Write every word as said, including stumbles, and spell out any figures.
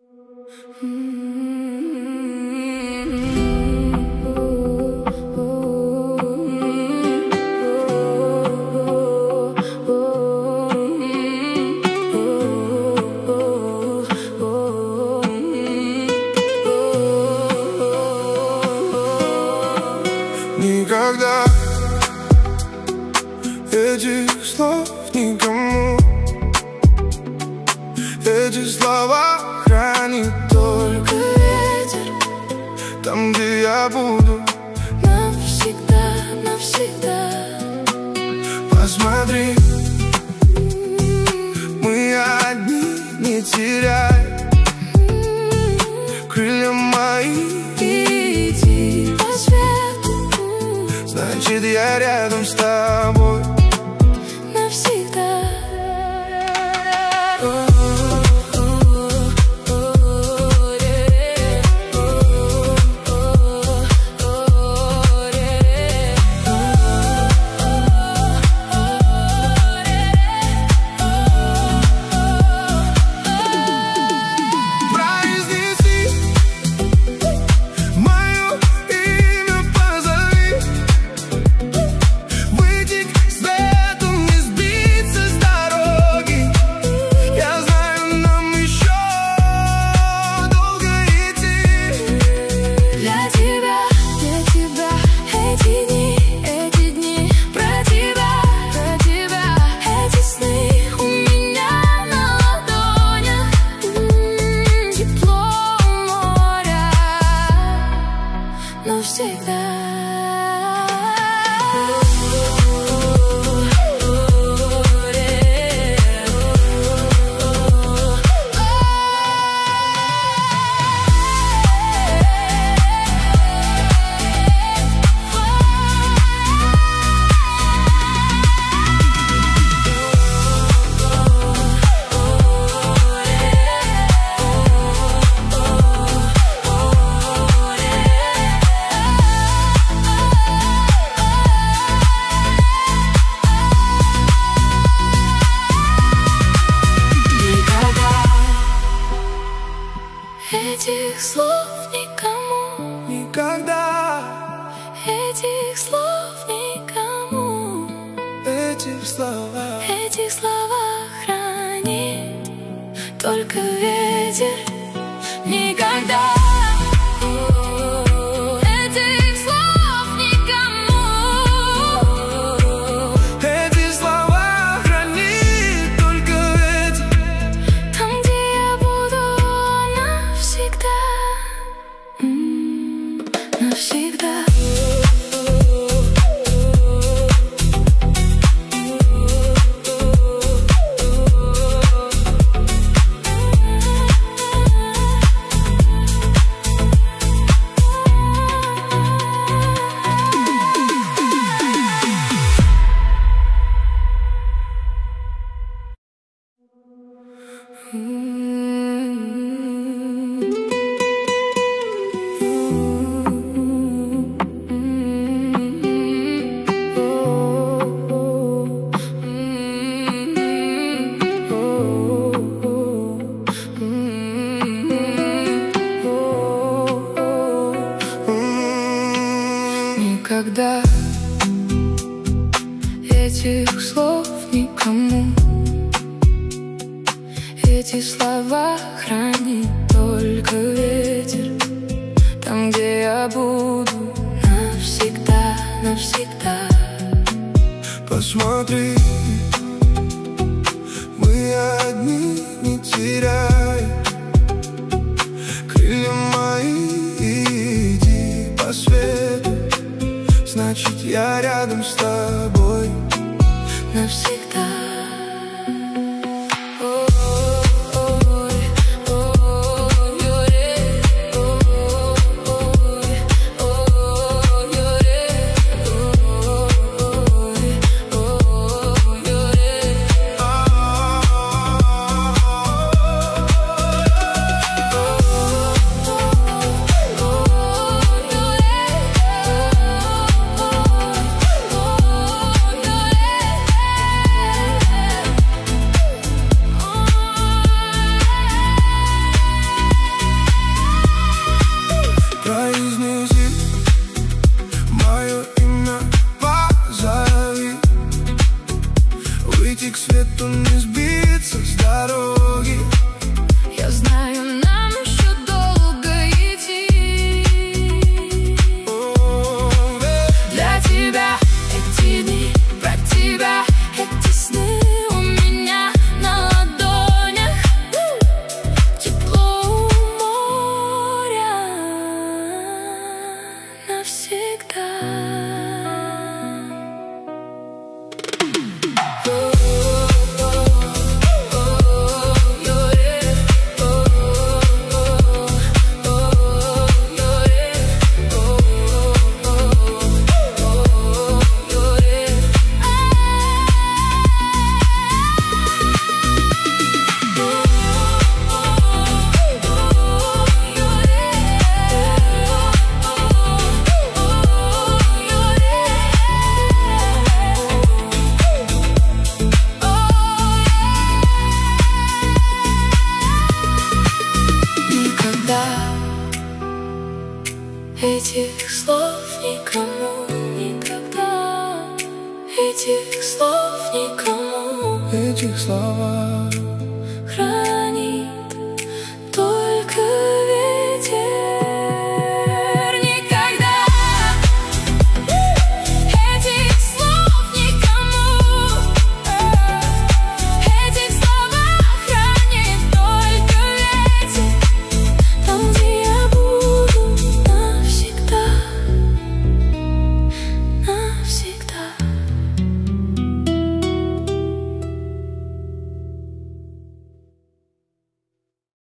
Никогда этих слов никому. Эти слова хранит только ветер. Там, где я буду навсегда, навсегда. Посмотри, мы одни, не теряй крылья мои. Иди по свету, значит, я рядом с тобой навсегда. Этих слов никому, никогда. Этих слов никому. Этих слова, этих слова хранит только ветер. Никогда. Никогда этих слов никому. Эти слова хранит только ветер. Там, где я буду навсегда, навсегда. Посмотри, мы одни, не теряй крылья мои. Иди по свету, значит, я рядом с тобой навсегда. навсегда. Этих слов никому никогда, этих слов никому. Этих слов